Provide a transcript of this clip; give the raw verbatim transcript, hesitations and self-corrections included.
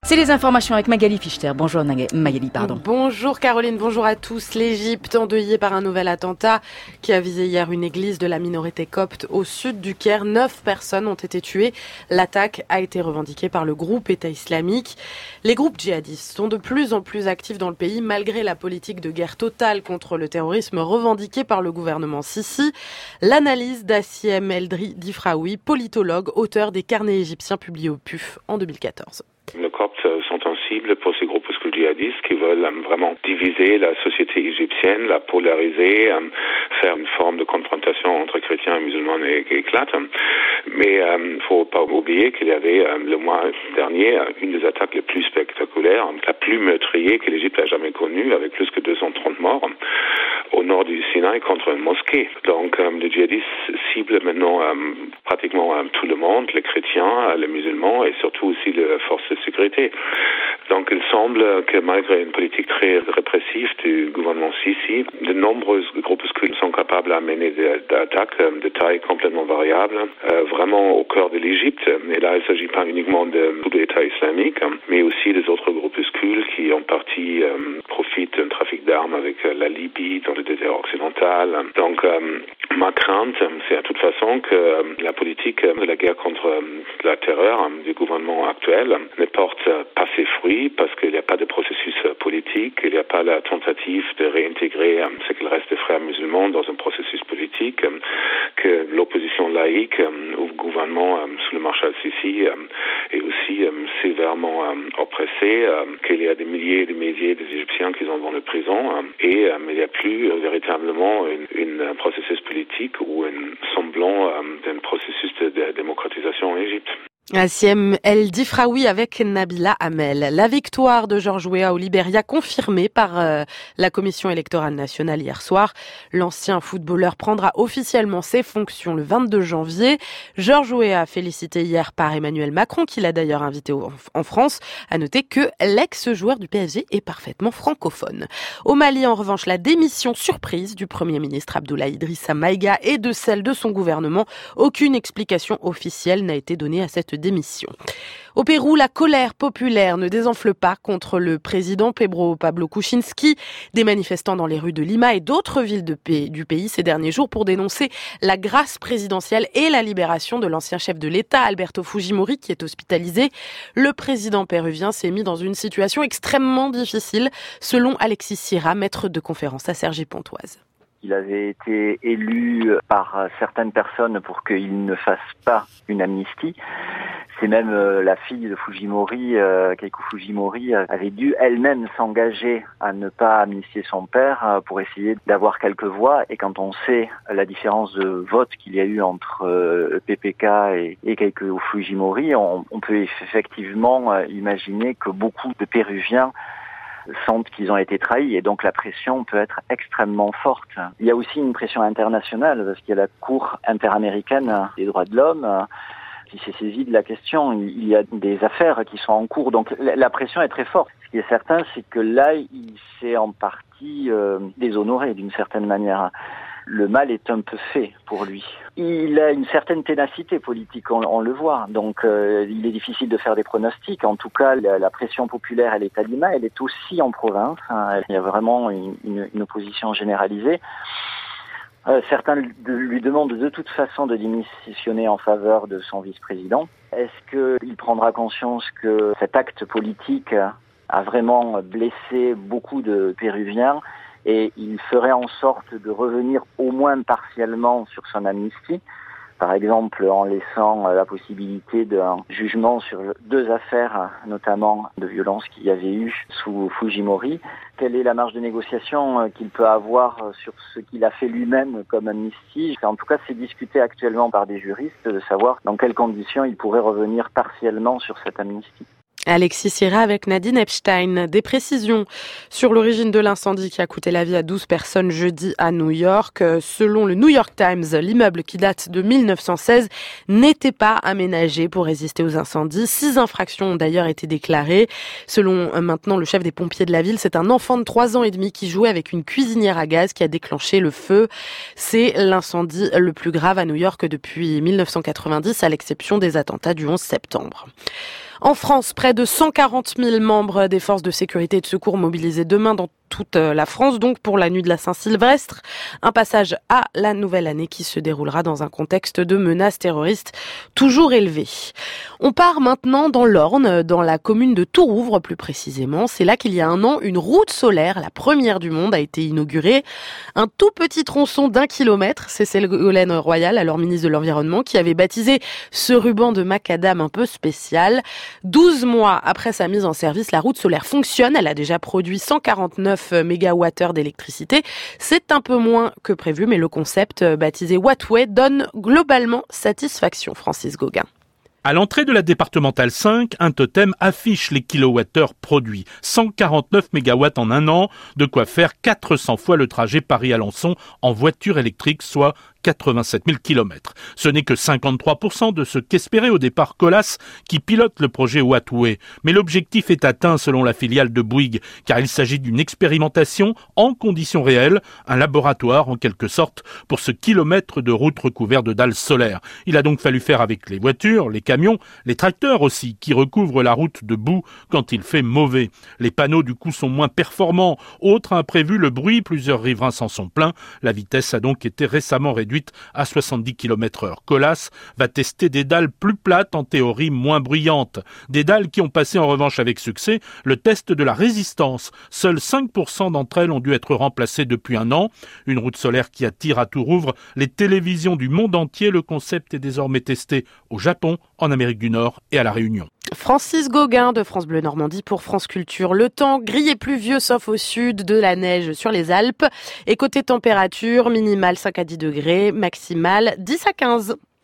C'est les informations avec Magali Fichter. Bonjour Magali, pardon. Bonjour Caroline, bonjour à tous. L'Égypte endeuillée par un nouvel attentat qui a visé hier une église de la minorité copte au sud du Caire. Neuf personnes ont été tuées. L'attaque a été revendiquée par le groupe État islamique. Les groupes djihadistes sont de plus en plus actifs dans le pays malgré la politique de guerre totale contre le terrorisme revendiquée par le gouvernement Sisi. L'analyse d'Assiem Eldri Difraoui, politologue, auteur des carnets égyptiens publiés au P U F en deux mille quatorze. Les Coptes sont un cible pour ces groupuscules djihadistes qui veulent um, vraiment diviser la société égyptienne, la polariser, um, faire une forme de confrontation entre chrétiens et musulmans éclate. Mais il um, ne faut pas oublier qu'il y avait um, le mois dernier une des attaques les plus spectaculaires, la plus meurtrière que l'Égypte a jamais connue, avec plus que deux cent trente morts au nord du Sinaï contre une mosquée. Donc um, les djihadistes ciblent maintenant um, pratiquement um, tout le monde, les chrétiens, les musulmans et surtout aussi les forces de sécurité. Donc il semble que malgré une politique très répressive du gouvernement Sisi, de nombreux groupuscules sont capables d'amener des attaques de taille complètement variable, euh, vraiment au cœur de l'Égypte. Et là, il ne s'agit pas uniquement de l'État islamique, mais aussi des autres groupuscules qui en partie euh, profitent d'un trafic d'armes avec la Libye dans le désert occidental. Donc euh, ma crainte, c'est à toute façon que euh, la politique de la guerre contre euh, la terreur euh, du gouvernement actuel ne porte pas ses fruits parce qu'il n'y a pas de processus politique, il n'y a pas la tentative de réintégrer ce qu'il reste des frères musulmans dans un processus politique, que l'opposition laïque au gouvernement sous le maréchal Sisi est aussi sévèrement oppressée, qu'il y a des milliers et des milliers d'Égyptiens qui sont dans les prisons et il n'y a plus véritablement un processus politique ou un semblant d'un processus de démocratisation en Égypte. Assiem El Difraoui avec Nabila Amel. La victoire de George Weah au Libéria confirmée par euh, la Commission électorale nationale hier soir. L'ancien footballeur prendra officiellement ses fonctions le vingt-deux janvier. George Weah félicité hier par Emmanuel Macron, qui l'a d'ailleurs invité au, en France. À noter que l'ex-joueur du P S G est parfaitement francophone. Au Mali, en revanche, la démission surprise du Premier ministre Abdoulaye Idrissa Maïga et de celle de son gouvernement. Aucune explication officielle n'a été donnée à cette démission. Au Pérou, la colère populaire ne désenfle pas contre le président Pedro Pablo Kuczynski. Des manifestants dans les rues de Lima et d'autres villes de pays, du pays ces derniers jours pour dénoncer la grâce présidentielle et la libération de l'ancien chef de l'État, Alberto Fujimori, qui est hospitalisé. Le président péruvien s'est mis dans une situation extrêmement difficile, selon Alexis Sierra, maître de conférence à Cergy-Pontoise. Il avait été élu par certaines personnes pour qu'il ne fasse pas une amnistie. C'est même euh, la fille de Fujimori, euh, Keiko Fujimori, euh, avait dû elle-même s'engager à ne pas amnistier son père euh, pour essayer d'avoir quelques voix. Et quand on sait la différence de vote qu'il y a eu entre euh, P P K et, et Keiko Fujimori, on, on peut effectivement euh, imaginer que beaucoup de Péruviens sentent qu'ils ont été trahis et donc la pression peut être extrêmement forte. Il y a aussi une pression internationale parce qu'il y a la Cour interaméricaine des droits de l'homme qui s'est saisie de la question. Il y a des affaires qui sont en cours, donc la pression est très forte. Ce qui est certain, c'est que là, il s'est en partie euh, déshonoré d'une certaine manière. Le mal est un peu fait pour lui. Il a une certaine ténacité politique, on, on le voit. Donc, euh, il est difficile de faire des pronostics. En tout cas, la, la pression populaire, elle est à Lima, elle est aussi en province. Hein. Il y a vraiment une, une, une opposition généralisée. Euh, certains lui demandent de toute façon de démissionner en faveur de son vice-président. Est-ce qu'il prendra conscience que cet acte politique a vraiment blessé beaucoup de Péruviens ? Et il ferait en sorte de revenir au moins partiellement sur son amnistie, par exemple en laissant la possibilité d'un jugement sur deux affaires, notamment de violence qu'il y avait eu sous Fujimori. Quelle est la marge de négociation qu'il peut avoir sur ce qu'il a fait lui-même comme amnistie? En tout cas, c'est discuté actuellement par des juristes de savoir dans quelles conditions il pourrait revenir partiellement sur cette amnistie. Alexis Sierra avec Nadine Epstein. Des précisions sur l'origine de l'incendie qui a coûté la vie à douze personnes jeudi à New York. Selon le New York Times, l'immeuble qui date de mille neuf cent seize n'était pas aménagé pour résister aux incendies. Six infractions ont d'ailleurs été déclarées. Selon maintenant le chef des pompiers de la ville, c'est un enfant de trois ans et demi qui jouait avec une cuisinière à gaz qui a déclenché le feu. C'est l'incendie le plus grave à New York depuis mille neuf cent quatre-vingt-dix, à l'exception des attentats du onze septembre. En France, près de cent quarante mille membres des forces de sécurité et de secours mobilisés demain dans toute la France, donc pour la nuit de la Saint-Sylvestre. Un passage à la nouvelle année qui se déroulera dans un contexte de menaces terroristes toujours élevé. On part maintenant dans l'Orne, dans la commune de Tourouvre plus précisément. C'est là qu'il y a un an, une route solaire, la première du monde, a été inaugurée. Un tout petit tronçon d'un kilomètre, c'est Ségolène Royal, alors ministre de l'Environnement, qui avait baptisé ce ruban de macadam un peu spécial. douze mois après sa mise en service, la route solaire fonctionne. Elle a déjà produit cent quarante-neuf mégawattheures d'électricité. C'est un peu moins que prévu, mais le concept baptisé Wattway donne globalement satisfaction. Francis Gauguin. À l'entrée de la départementale cinq, un totem affiche les kilowattheures produits. cent quarante-neuf mégawatts en un an, de quoi faire quatre cents fois le trajet Paris-Alençon en voiture électrique, soit quatre-vingt-sept mille kilomètres. Ce n'est que cinquante-trois pour cent de ce qu'espérait au départ Colas, qui pilote le projet Wattway. Mais l'objectif est atteint selon la filiale de Bouygues, car il s'agit d'une expérimentation en conditions réelles, un laboratoire en quelque sorte pour ce kilomètre de route recouvert de dalles solaires. Il a donc fallu faire avec les voitures, les camions, les tracteurs aussi, qui recouvrent la route de boue quand il fait mauvais. Les panneaux du coup sont moins performants. Autre imprévu, le bruit, plusieurs riverains s'en sont plaints. La vitesse a donc été récemment réduite à soixante-dix kilomètres heure. Colas va tester des dalles plus plates, en théorie moins bruyantes. Des dalles qui ont passé en revanche avec succès le test de la résistance. Seuls cinq pour cent d'entre elles ont dû être remplacées depuis un an. Une route solaire qui attire à Tourouvre les télévisions du monde entier. Le concept est désormais testé au Japon, en Amérique du Nord et à La Réunion. Francis Gauguin de France Bleu Normandie pour France Culture. Le temps gris et pluvieux sauf au sud, de la neige sur les Alpes. Et côté température, minimale cinq à dix degrés, maximale dix à quinze.